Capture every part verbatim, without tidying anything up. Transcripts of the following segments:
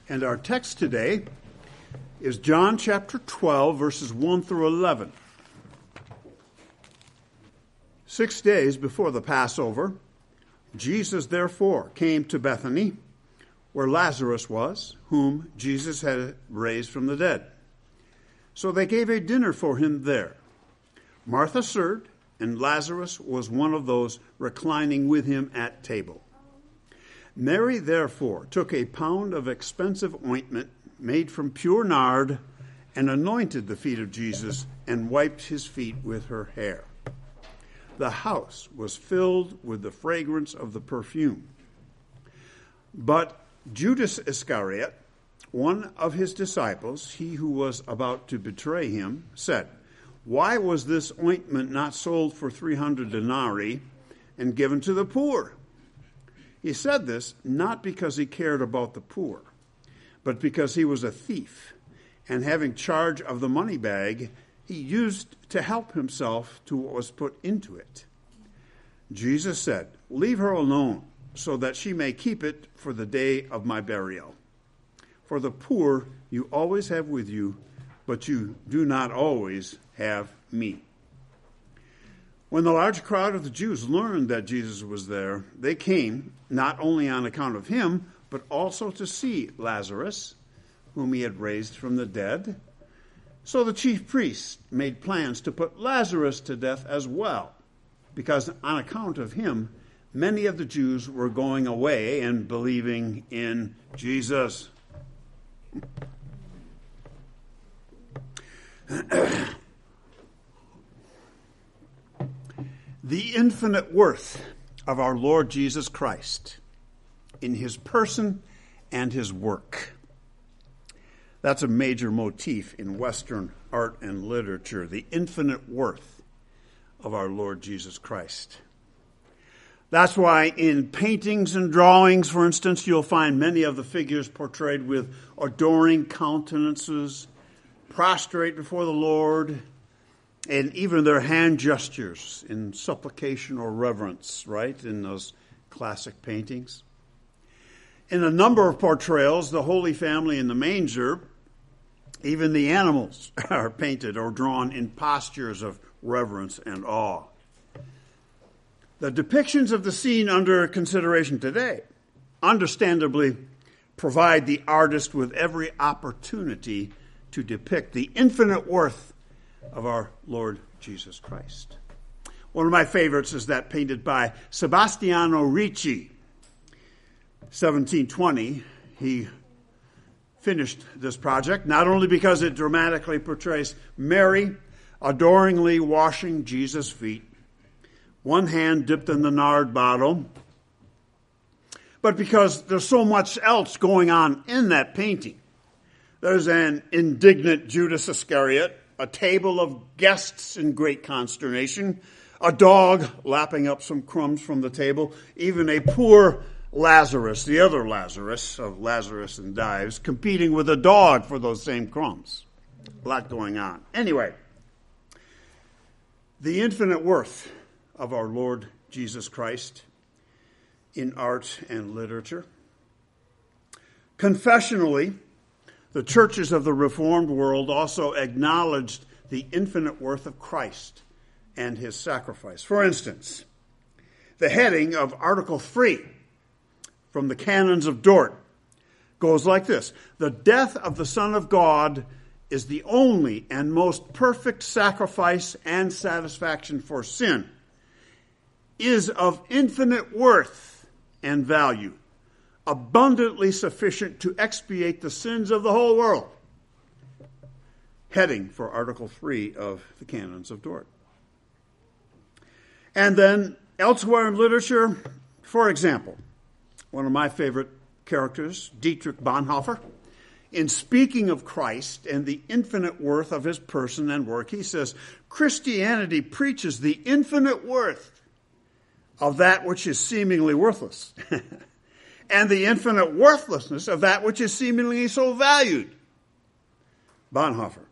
And our text today is John chapter twelve, verses one through eleven. Six days before the Passover, Jesus therefore came to Bethany, where Lazarus was, whom Jesus had raised from the dead. So they gave a dinner for him there. Martha served, and Lazarus was one of those reclining with him at table. Mary therefore took a pound of expensive ointment made from pure nard and anointed the feet of Jesus and wiped his feet with her hair. The house was filled with the fragrance of the perfume. But Judas Iscariot, one of his disciples, he who was about to betray him, said, "Why was this ointment not sold for three hundred denarii and given to the poor?" He said this not because he cared about the poor, but because he was a thief, and having charge of the money bag, he used to help himself to what was put into it. Jesus said, "Leave her alone, so that she may keep it for the day of my burial. For the poor you always have with you, but you do not always have me." When the large crowd of the Jews learned that Jesus was there, they came not only on account of him, but also to see Lazarus, whom he had raised from the dead. So the chief priests made plans to put Lazarus to death as well, because on account of him, many of the Jews were going away and believing in Jesus. The infinite worth of our Lord Jesus Christ in his person and his work. That's a major motif in Western art and literature, the infinite worth of our Lord Jesus Christ. That's why in paintings and drawings, for instance, you'll find many of the figures portrayed with adoring countenances, prostrate before the Lord, and even their hand gestures in supplication or reverence, right, in those classic paintings. In a number of portrayals, the Holy Family in the manger, even the animals are painted or drawn in postures of reverence and awe. The depictions of the scene under consideration today understandably provide the artist with every opportunity to depict the infinite worth of our Lord Jesus Christ. One of my favorites is that painted by Sebastiano Ricci. seventeen twenty, he finished this project, not only because it dramatically portrays Mary adoringly washing Jesus' feet, one hand dipped in the nard bottle, but because there's so much else going on in that painting. There's an indignant Judas Iscariot, a table of guests in great consternation, a dog lapping up some crumbs from the table, even a poor Lazarus, the other Lazarus of Lazarus and Dives, competing with a dog for those same crumbs. A lot going on. Anyway, the infinite worth of our Lord Jesus Christ in art and literature. Confessionally, the churches of the Reformed world also acknowledged the infinite worth of Christ and his sacrifice. For instance, the heading of Article three from the Canons of Dort goes like this: "The death of the Son of God is the only and most perfect sacrifice and satisfaction for sin, is of infinite worth and value, abundantly sufficient to expiate the sins of the whole world." Heading for Article three of the Canons of Dort. And then elsewhere in literature, for example, one of my favorite characters, Dietrich Bonhoeffer, in speaking of Christ and the infinite worth of his person and work, he says, "Christianity preaches the infinite worth of that which is seemingly worthless, and the infinite worthlessness of that which is seemingly so valued." Bonhoeffer.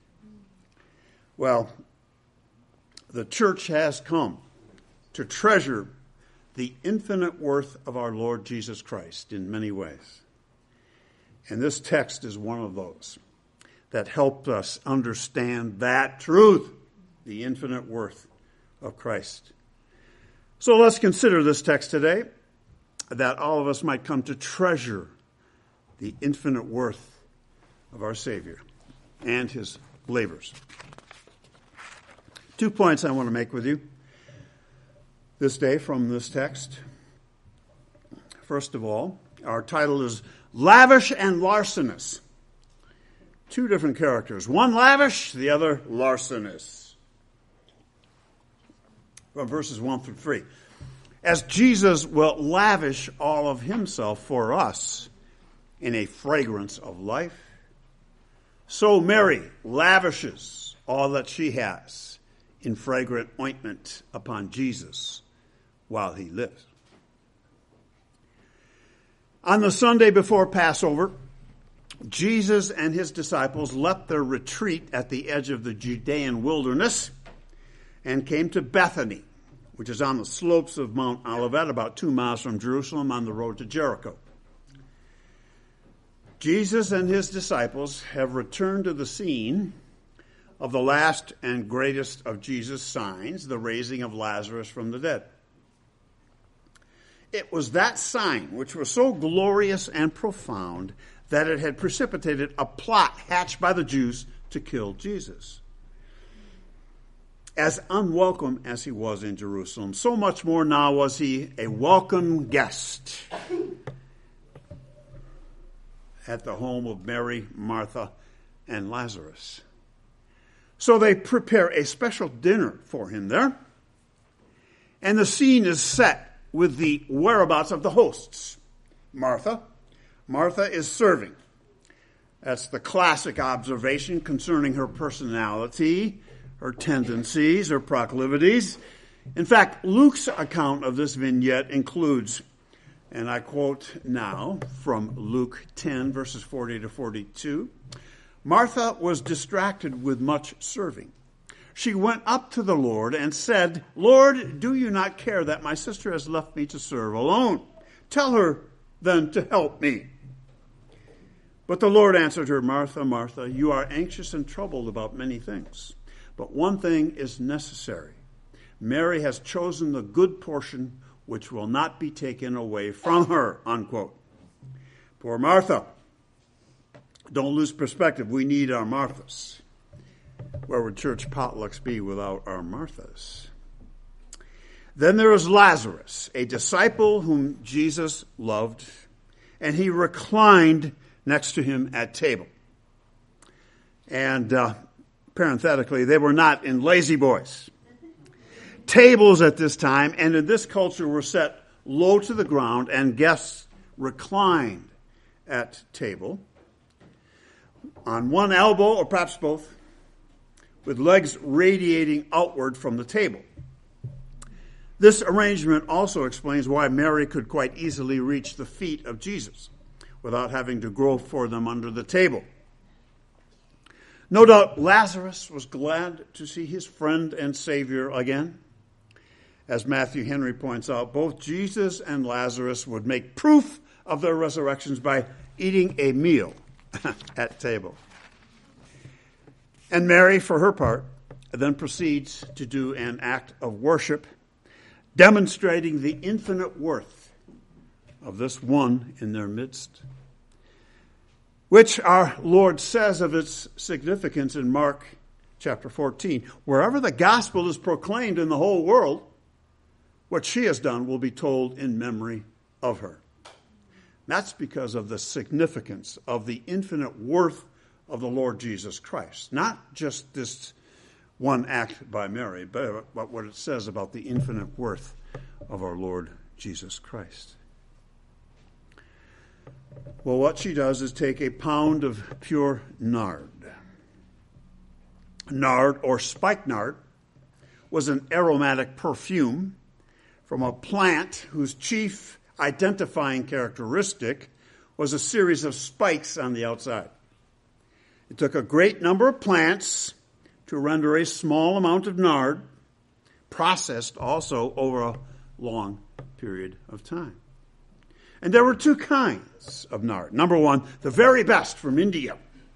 Well, the church has come to treasure the infinite worth of our Lord Jesus Christ in many ways. And this text is one of those that helped us understand that truth, the infinite worth of Christ. So let's consider this text today, that all of us might come to treasure the infinite worth of our Savior and his labors. Two points I want to make with you this day from this text. First of all, our title is Lavish and Larcenous. Two different characters. One lavish, the other larcenous. From verses one through three. As Jesus will lavish all of himself for us in a fragrance of life, so Mary lavishes all that she has in fragrant ointment upon Jesus while he lives. On the Sunday before Passover, Jesus and his disciples left their retreat at the edge of the Judean wilderness and came to Bethany, which is on the slopes of Mount Olivet, about two miles from Jerusalem on the road to Jericho. Jesus and his disciples have returned to the scene of the last and greatest of Jesus' signs, the raising of Lazarus from the dead. It was that sign which was so glorious and profound that it had precipitated a plot hatched by the Jews to kill Jesus. As unwelcome as he was in Jerusalem, so much more now was he a welcome guest at the home of Mary, Martha, and Lazarus. So they prepare a special dinner for him there, and the scene is set with the whereabouts of the hosts. Martha. Martha is serving. That's the classic observation concerning her personality, her tendencies, her proclivities. In fact, Luke's account of this vignette includes, and I quote now from Luke ten, verses forty to forty-two, Martha was distracted with much serving. She went up to the Lord and said, Lord, do you not care that my sister has left me to serve alone? Tell her then to help me. But the Lord answered her, Martha, Martha, you are anxious and troubled about many things, but one thing is necessary. Mary has chosen the good portion which will not be taken away from her, unquote. Poor Martha. Don't lose perspective. We need our Marthas. Where would church potlucks be without our Marthas? Then there is Lazarus, a disciple whom Jesus loved, and he reclined next to him at table. And uh, parenthetically, they were not in lazy boys. Tables at this time and in this culture were set low to the ground, and guests reclined at table on one elbow or perhaps both, with legs radiating outward from the table. This arrangement also explains why Mary could quite easily reach the feet of Jesus without having to grope for them under the table. No doubt Lazarus was glad to see his friend and Savior again. As Matthew Henry points out, both Jesus and Lazarus would make proof of their resurrections by eating a meal at table. And Mary, for her part, then proceeds to do an act of worship, demonstrating the infinite worth of this one in their midst, which our Lord says of its significance in Mark chapter fourteen. Wherever the gospel is proclaimed in the whole world, what she has done will be told in memory of her. That's because of the significance of the infinite worth of the Lord Jesus Christ. Not just this one act by Mary, but what it says about the infinite worth of our Lord Jesus Christ. Well, what she does is take a pound of pure nard. Nard, or spikenard, was an aromatic perfume from a plant whose chief identifying characteristic was a series of spikes on the outside. It took a great number of plants to render a small amount of nard, processed also over a long period of time. And there were two kinds of nard. Number one, the very best from India,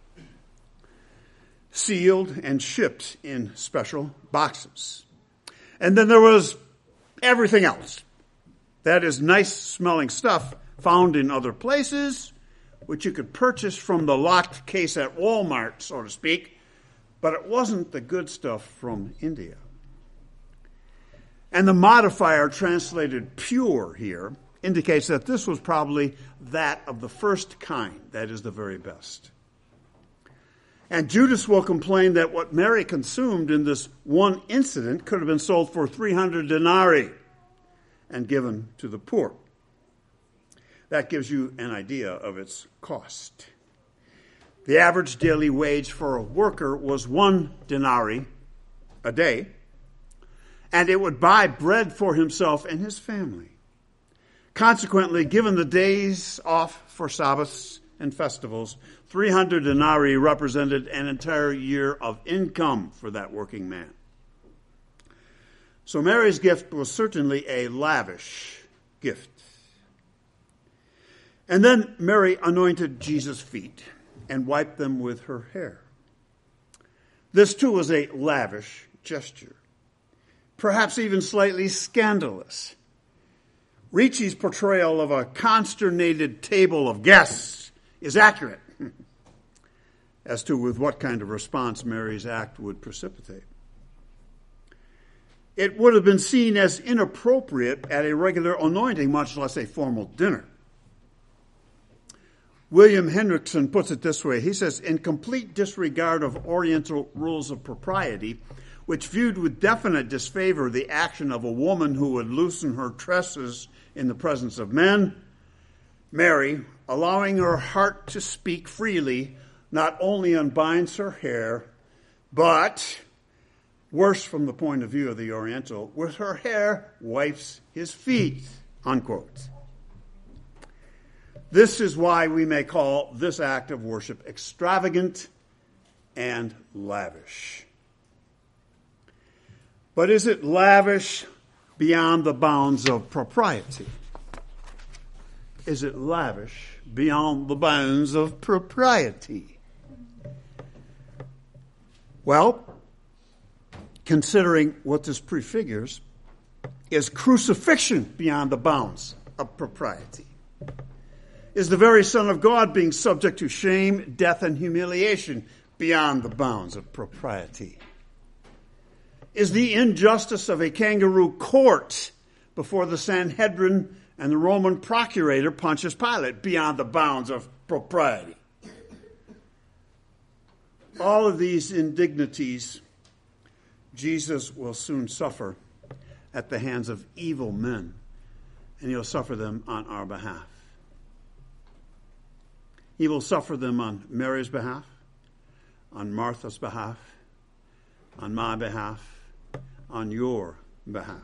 sealed and shipped in special boxes. And then there was everything else. That is nice smelling stuff found in other places, which you could purchase from the locked case at Walmart, so to speak, but it wasn't the good stuff from India. And the modifier translated pure here indicates that this was probably that of the first kind, that is the very best. And Judas will complain that what Mary consumed in this one incident could have been sold for three hundred denarii and given to the poor. That gives you an idea of its cost. The average daily wage for a worker was one denarii a day, and it would buy bread for himself and his family. Consequently, given the days off for Sabbaths and festivals, three hundred denarii represented an entire year of income for that working man. So Mary's gift was certainly a lavish gift. And then Mary anointed Jesus' feet and wiped them with her hair. This too was a lavish gesture, perhaps even slightly scandalous. Ricci's portrayal of a consternated table of guests is accurate as to with what kind of response Mary's act would precipitate. It would have been seen as inappropriate at a regular anointing, much less a formal dinner. William Hendrickson puts it this way. He says, in complete disregard of Oriental rules of propriety, which viewed with definite disfavor the action of a woman who would loosen her tresses in the presence of men, Mary, allowing her heart to speak freely, not only unbinds her hair, but, worse from the point of view of the Oriental, with her hair wipes his feet, unquote. This is why we may call this act of worship extravagant and lavish. But is it lavish beyond the bounds of propriety? Is it lavish beyond the bounds of propriety? Well, considering what this prefigures, is crucifixion beyond the bounds of propriety? Is the very Son of God being subject to shame, death, and humiliation beyond the bounds of propriety? Is the injustice of a kangaroo court before the Sanhedrin and the Roman procurator Pontius Pilate beyond the bounds of propriety? All of these indignities Jesus will soon suffer at the hands of evil men, and he'll suffer them on our behalf. He will suffer them on Mary's behalf, on Martha's behalf, on my behalf, on your behalf.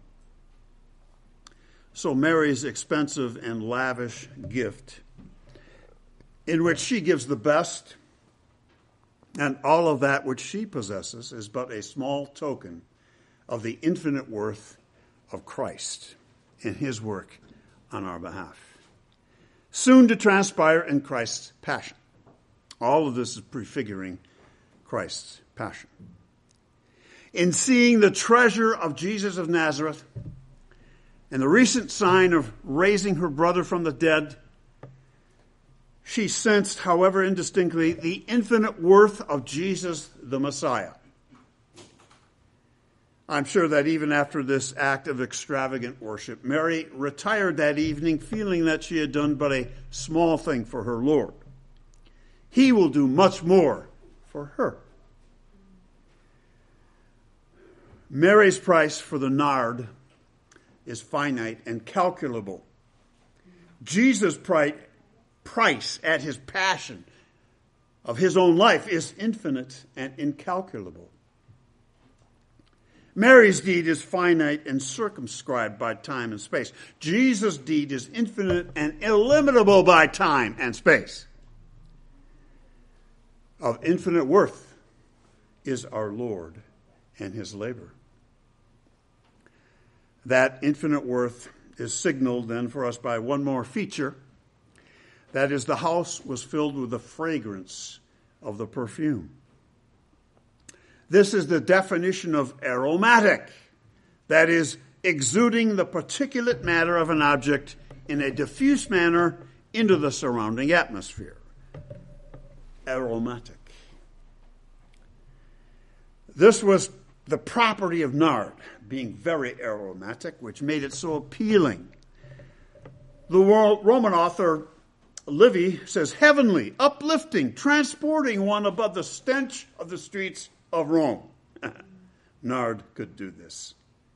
So Mary's expensive and lavish gift, in which she gives the best, and all of that which she possesses, is but a small token of the infinite worth of Christ and his work on our behalf. Soon to transpire in Christ's passion. All of this is prefiguring Christ's passion. In seeing the treasure of Jesus of Nazareth and the recent sign of raising her brother from the dead, she sensed, however indistinctly, the infinite worth of Jesus the Messiah. I'm sure that even after this act of extravagant worship, Mary retired that evening feeling that she had done but a small thing for her Lord. He will do much more for her. Mary's price for the nard is finite and calculable. Jesus' price at his passion of his own life is infinite and incalculable. Mary's deed is finite and circumscribed by time and space. Jesus' deed is infinite and illimitable by time and space. Of infinite worth is our Lord and his labor. That infinite worth is signaled then for us by one more feature. That is, the house was filled with the fragrance of the perfume. This is the definition of aromatic. That is, exuding the particulate matter of an object in a diffuse manner into the surrounding atmosphere. Aromatic. This was the property of nard, being very aromatic, which made it so appealing. The Roman author Livy says, heavenly, uplifting, transporting one above the stench of the streets of Rome. Nard could do this.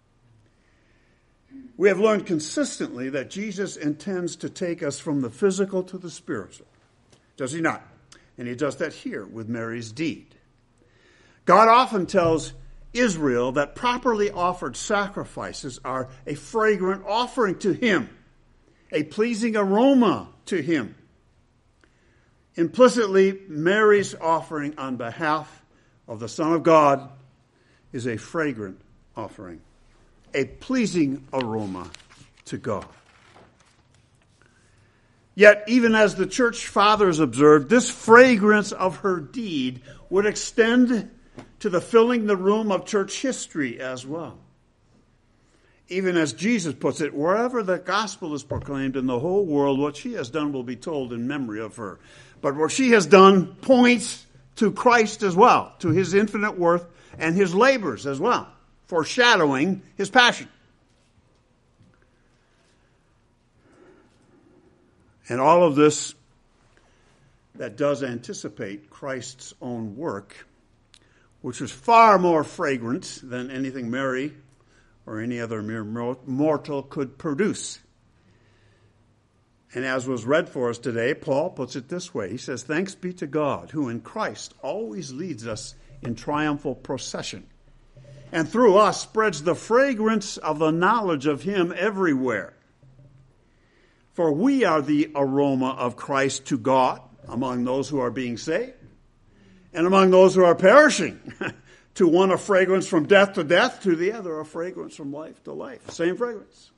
We have learned consistently that Jesus intends to take us from the physical to the spiritual. Does he not? And he does that here with Mary's deed. God often tells Israel that properly offered sacrifices are a fragrant offering to him, a pleasing aroma to him. Implicitly, Mary's offering on behalf of the Son of God is a fragrant offering, a pleasing aroma to God. Yet, even as the church fathers observed, this fragrance of her deed would extend to the filling the room of church history as well. Even as Jesus puts it, wherever the gospel is proclaimed in the whole world, what she has done will be told in memory of her. But what she has done points to Christ as well, to his infinite worth and his labors as well, foreshadowing his passion. And all of this that does anticipate Christ's own work, which was far more fragrant than anything Mary or any other mere mortal could produce. And as was read for us today, Paul puts it this way. He says, thanks be to God, who in Christ always leads us in triumphal procession, and through us spreads the fragrance of the knowledge of him everywhere. For we are the aroma of Christ to God among those who are being saved, and among those who are perishing. To one a fragrance from death to death, to the other a fragrance from life to life. Same fragrance.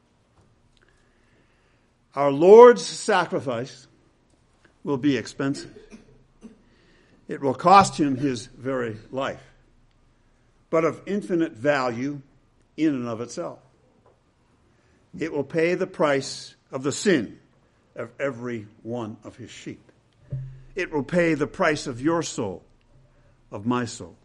Our Lord's sacrifice will be expensive. It will cost him his very life, but of infinite value in and of itself. It will pay the price of the sin of every one of his sheep. It will pay the price of your soul, of my soul.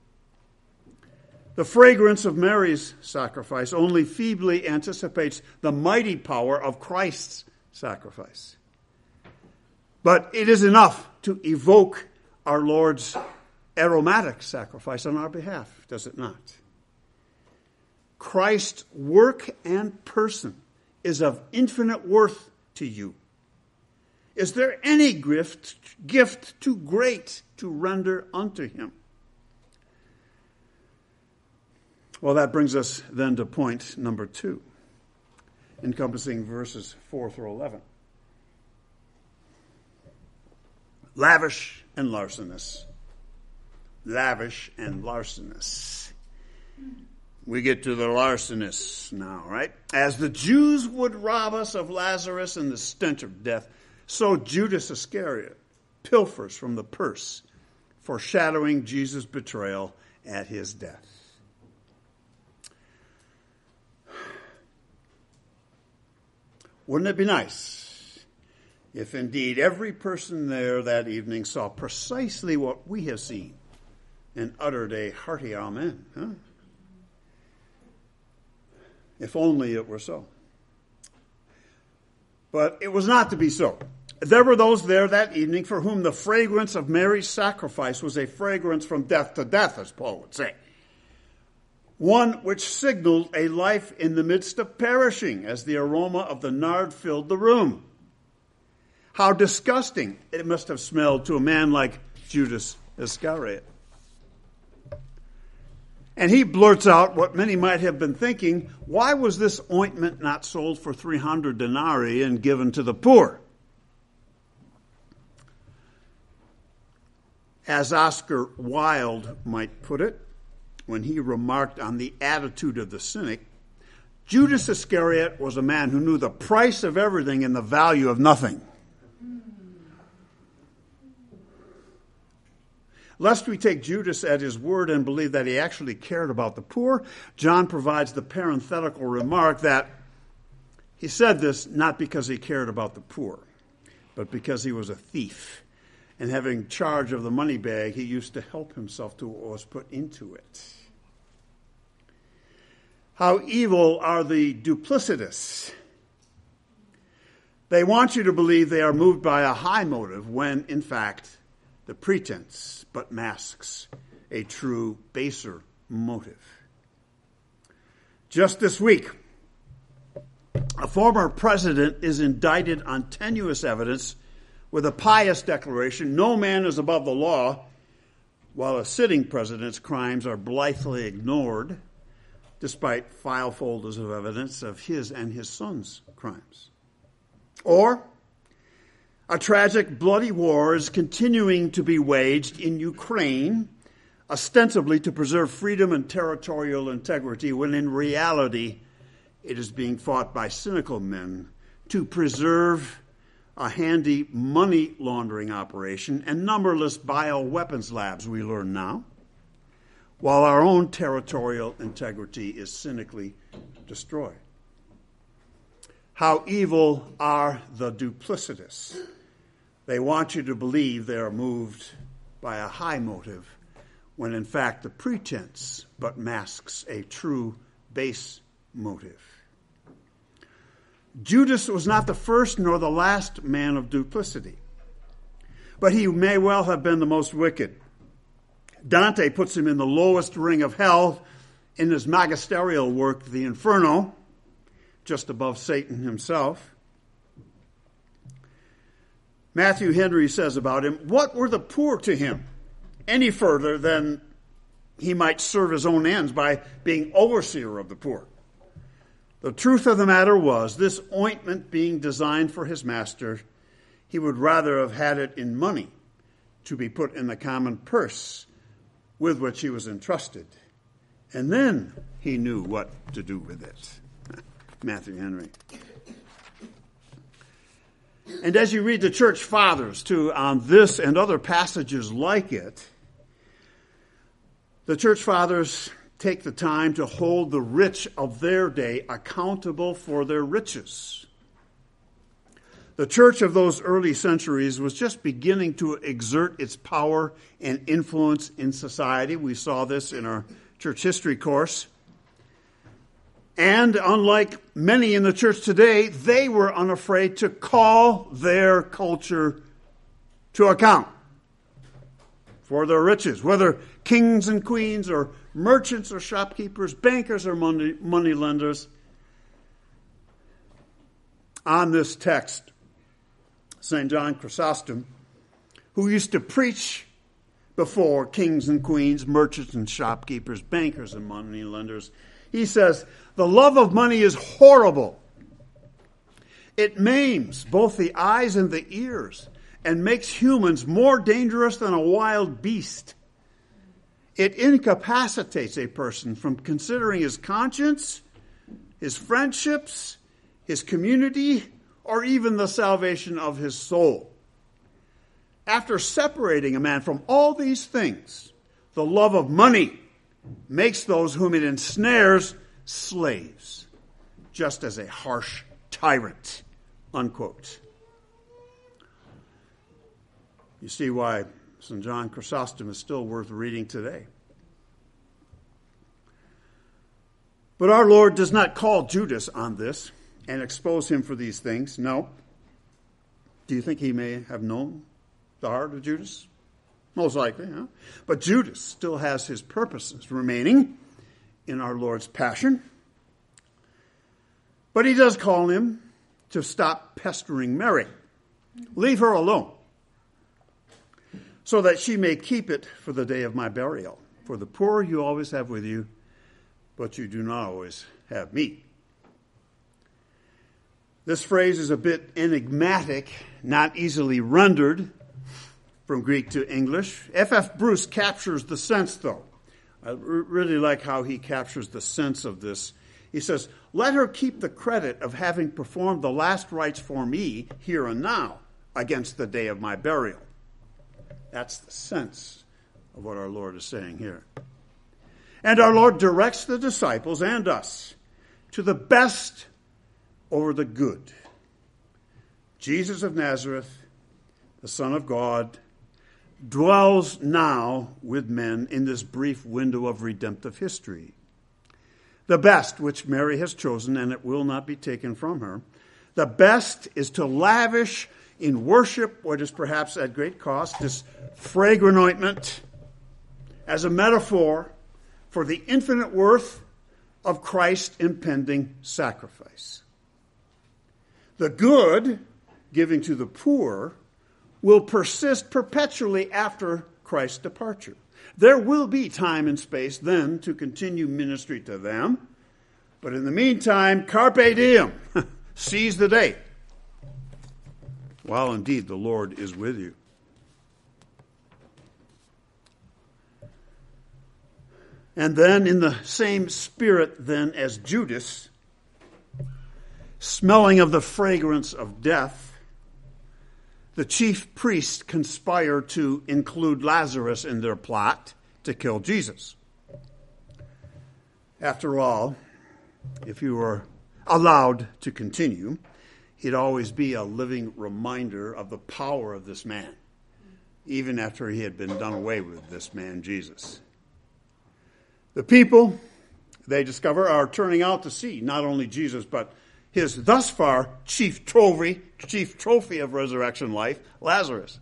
The fragrance of Mary's sacrifice only feebly anticipates the mighty power of Christ's sacrifice. But it is enough to evoke our Lord's aromatic sacrifice on our behalf, does it not? Christ's work and person is of infinite worth to you. Is there any gift, gift too great to render unto him? Well, that brings us then to point number two, encompassing verses four through eleven. Lavish and larcenous. Lavish and larcenous. We get to the larcenous now, right? As the Jews would rob us of Lazarus in the stench of death, so Judas Iscariot pilfers from the purse, foreshadowing Jesus' betrayal at his death. Wouldn't it be nice if indeed every person there that evening saw precisely what we have seen and uttered a hearty amen? Huh? If only it were so. But it was not to be so. There were those there that evening for whom the fragrance of Mary's sacrifice was a fragrance from death to death, as Paul would say. One which signaled a life in the midst of perishing, as the aroma of the nard filled the room. How disgusting it must have smelled to a man like Judas Iscariot. And he blurts out what many might have been thinking: why was this ointment not sold for three hundred denarii and given to the poor? As Oscar Wilde might put it, when he remarked on the attitude of the cynic, Judas Iscariot was a man who knew the price of everything and the value of nothing. Lest we take Judas at his word and believe that he actually cared about the poor, John provides the parenthetical remark that he said this not because he cared about the poor, but because he was a thief. And having charge of the money bag, he used to help himself to what was put into it. How evil are the duplicitous. They want you to believe they are moved by a high motive when, in fact, the pretense but masks a true baser motive. Just this week, a former president is indicted on tenuous evidence with a pious declaration, no man is above the law, while a sitting president's crimes are blithely ignored, despite file folders of evidence of his and his son's crimes. Or, a tragic bloody war is continuing to be waged in Ukraine, ostensibly to preserve freedom and territorial integrity, when in reality it is being fought by cynical men to preserve a handy money laundering operation and numberless bioweapons labs, we learn now, while our own territorial integrity is cynically destroyed. How evil are the duplicitous. They want you to believe they are moved by a high motive, when in fact the pretense but masks a true base motive. Judas was not the first nor the last man of duplicity, but he may well have been the most wicked. Dante puts him in the lowest ring of hell in his magisterial work, The Inferno, just above Satan himself. Matthew Henry says about him, what were the poor to him any further than he might serve his own ends by being overseer of the poor? The truth of the matter was, this ointment being designed for his master, he would rather have had it in money to be put in the common purse with which he was entrusted. And then he knew what to do with it. Matthew Henry. And as you read the church fathers, too, on this and other passages like it, the church fathers take the time to hold the rich of their day accountable for their riches. The church of those early centuries was just beginning to exert its power and influence in society. We saw this in our church history course. And unlike many in the church today, they were unafraid to call their culture to account for their riches, whether kings and queens or merchants or shopkeepers, bankers or money, money lenders. On this text, Saint John Chrysostom, who used to preach before kings and queens, merchants and shopkeepers, bankers and money lenders, he says, the love of money is horrible. It maims both the eyes and the ears and makes humans more dangerous than a wild beast. It incapacitates a person from considering his conscience, his friendships, his community, or even the salvation of his soul. After separating a man from all these things, the love of money makes those whom it ensnares slaves, just as a harsh tyrant, unquote. You see why Saint John Chrysostom is still worth reading today. But our Lord does not call Judas on this and expose him for these things. No. Do you think he may have known the heart of Judas? Most likely, huh? But Judas still has his purposes remaining in our Lord's passion. But he does call him to stop pestering Mary. Leave her alone, so that she may keep it for the day of my burial. For the poor you always have with you, but you do not always have me. This phrase is a bit enigmatic, not easily rendered from Greek to English. F F Bruce captures the sense, though. I really like how he captures the sense of this He says, let her keep the credit of having performed the last rites for me here and now against the day of my burial. That's the sense of what our Lord is saying here. And our Lord directs the disciples and us to the best over the good. Jesus of Nazareth, the Son of God, dwells now with men in this brief window of redemptive history. The best which Mary has chosen, and it will not be taken from her, the best is to lavish in worship what is perhaps at great cost, this fragrant ointment, as a metaphor for the infinite worth of Christ's impending sacrifice. The good, giving to the poor, will persist perpetually after Christ's departure. There will be time and space then to continue ministry to them, but in the meantime, carpe diem, seize the day, while indeed the Lord is with you. And then in the same spirit then as Judas, smelling of the fragrance of death, the chief priests conspire to include Lazarus in their plot to kill Jesus. After all, if you were allowed to continue, he'd always be a living reminder of the power of this man, even after he had been done away with, this man, Jesus. The people, they discover, are turning out to see not only Jesus, but his thus far chief trophy, chief trophy of resurrection life, Lazarus.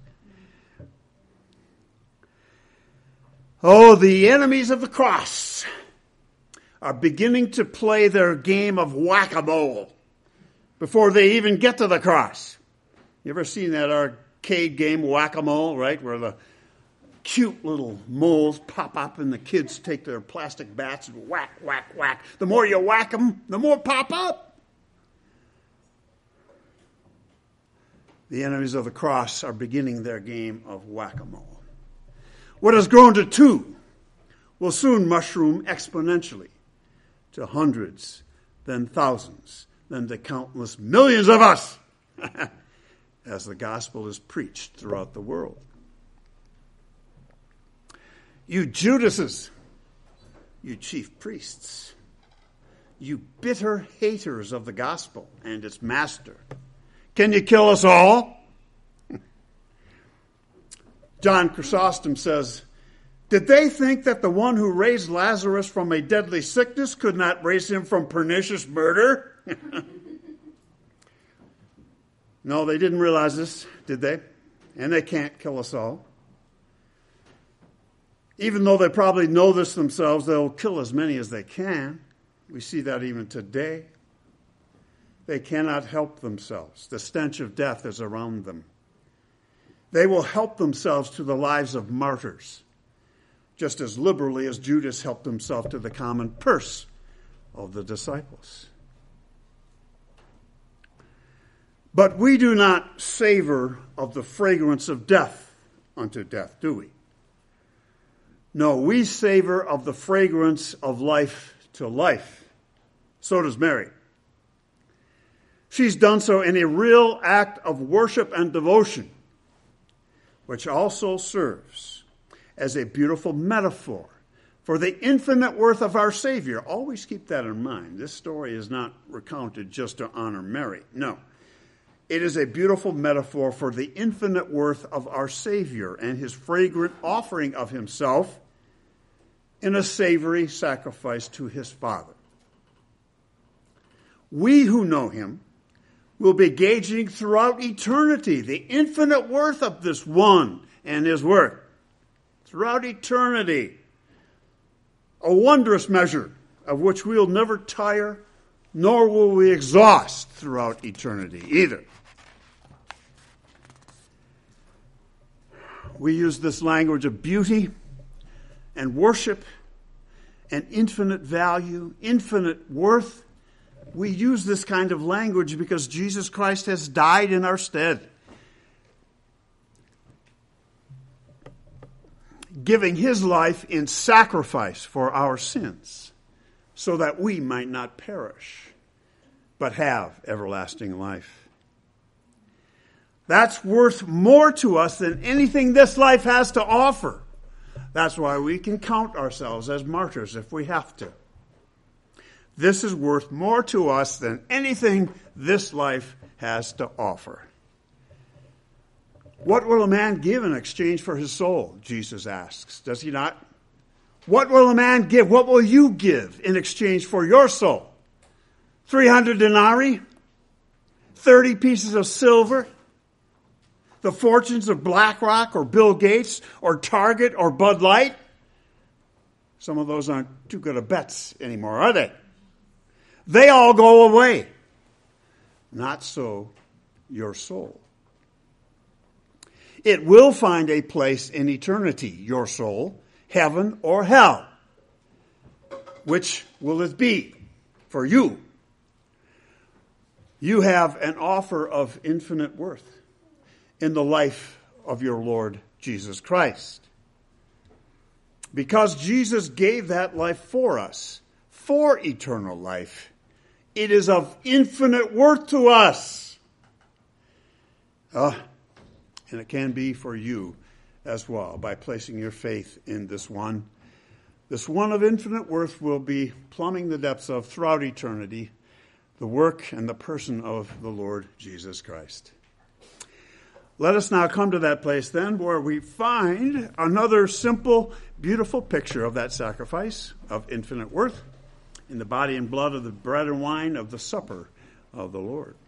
Oh, the enemies of the cross are beginning to play their game of whack-a-mole before they even get to the cross. You ever seen that arcade game, whack-a-mole, right, where the cute little moles pop up and the kids take their plastic bats and whack, whack, whack. The more you whack them, the more pop up. The enemies of the cross are beginning their game of whack-a-mole. What has grown to two will soon mushroom exponentially to hundreds, then thousands, then to countless millions of us as the gospel is preached throughout the world. You Judases, you chief priests, you bitter haters of the gospel and its master, can you kill us all? John Chrysostom says, did they think that the one who raised Lazarus from a deadly sickness could not raise him from pernicious murder? No, they didn't realize this, did they? And they can't kill us all. Even though they probably know this themselves, they'll kill as many as they can. We see that even today. They cannot help themselves. The stench of death is around them. They will help themselves to the lives of martyrs, just as liberally as Judas helped himself to the common purse of the disciples. But we do not savor of the fragrance of death unto death, do we? No, we savor of the fragrance of life to life. So does Mary. She's done so in a real act of worship and devotion, which also serves as a beautiful metaphor for the infinite worth of our Savior. Always keep that in mind. This story is not recounted just to honor Mary. No. It is a beautiful metaphor for the infinite worth of our Savior and his fragrant offering of himself in a savory sacrifice to his Father. We who know him will be gauging throughout eternity the infinite worth of this one and his work. Throughout eternity. A wondrous measure of which we'll never tire, nor will we exhaust throughout eternity either. We use this language of beauty and worship and infinite value, infinite worth. We use this kind of language because Jesus Christ has died in our stead, giving his life in sacrifice for our sins. so that we might not perish, but have everlasting life. That's worth more to us than anything this life has to offer. That's why we can count ourselves as martyrs if we have to. This is worth more to us than anything this life has to offer. What will a man give in exchange for his soul? Jesus asks, does he not? What will a man give? What will you give in exchange for your soul? three hundred denarii? thirty pieces of silver? The fortunes of BlackRock or Bill Gates or Target or Bud Light? Some of those aren't too good of bets anymore, are they? They all go away. Not so your soul. It will find a place in eternity, your soul, heaven or hell. Which will it be for you? You have an offer of infinite worth in the life of your Lord Jesus Christ. Because Jesus gave that life for us, for eternal life, it is of infinite worth to us. Uh, and it can be for you as well by placing your faith in this one. This one of infinite worth will be plumbing the depths of throughout eternity, the work and the person of the Lord Jesus Christ. Let us now come to that place then where we find another simple, beautiful picture of that sacrifice of infinite worth in the body and blood of the bread and wine of the supper of the Lord.